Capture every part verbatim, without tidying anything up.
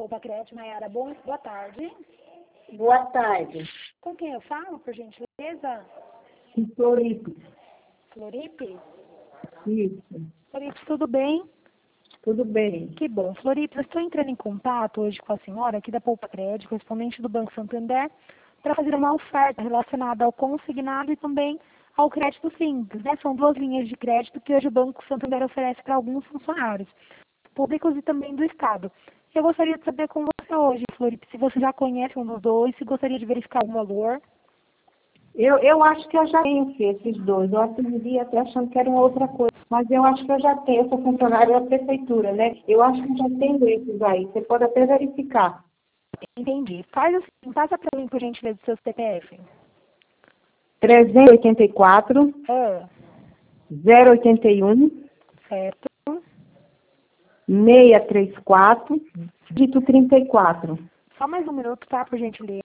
Poupa Crédito, Maiara. Bom, boa tarde. Boa tarde. Com quem eu falo, por gentileza? Em Floripe. Floripe? Isso. Floripe, tudo bem? Tudo bem. Que bom. Floripe, eu estou entrando em contato hoje com a senhora aqui da Poupa Crédito, correspondente do Banco Santander, para fazer uma oferta relacionada ao consignado e também ao crédito simples, né? São duas linhas de crédito que hoje o Banco Santander oferece para alguns funcionários públicos e também do Estado. Eu gostaria de saber com você hoje, Floripe, se você já conhece um dos dois, se gostaria de verificar algum valor. Eu, eu acho que eu já tenho esses dois. Eu atendi até achando que era uma outra coisa. Mas eu acho que eu já tenho. Eu sou funcionária da prefeitura, né? Eu acho que eu já tenho esses aí. Você pode até verificar. Entendi. Faz assim, passa para mim, por gentileza, o seu C P F. trezentos e oitenta e quatro, Ah, zero oitenta e um, certo. seiscentos e trinta e quatro, dígito trinta e quatro. Só mais um minuto, tá, por gentileza.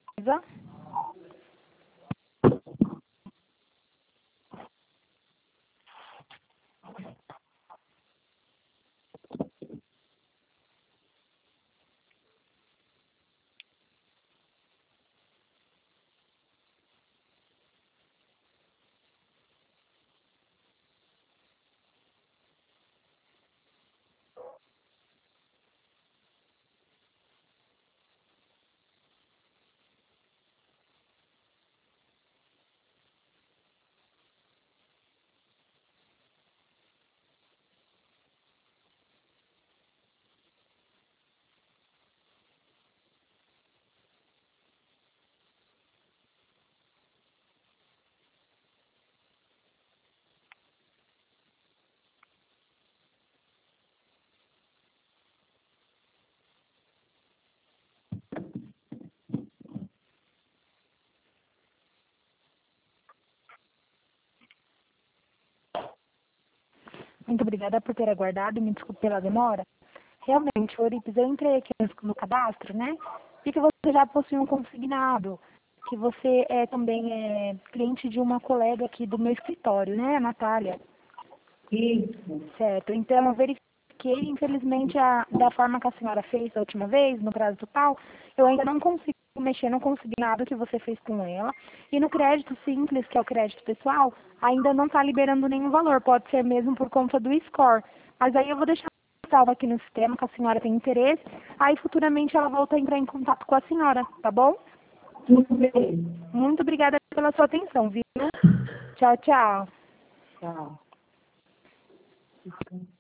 Muito obrigada por ter aguardado, me desculpe pela demora. Realmente, Floripe, eu entrei aqui no, no cadastro, né? E que você já possui um consignado, que você é também é cliente de uma colega aqui do meu escritório, né, a Natália? Isso. Certo. Então, eu verifiquei, infelizmente, a, da forma que a senhora fez da última vez, no prazo total, eu ainda não consigo mexer no consignado que você fez com ela. E no crédito simples, que é o crédito pessoal, ainda não está liberando nenhum valor. Pode ser mesmo por conta do score. Mas aí eu vou deixar salvo aqui no sistema, que a senhora tem interesse. Aí, futuramente, ela volta a entrar em contato com a senhora, tá bom? Tudo bem. Muito obrigada pela sua atenção, viu? Tchau, tchau. Tchau.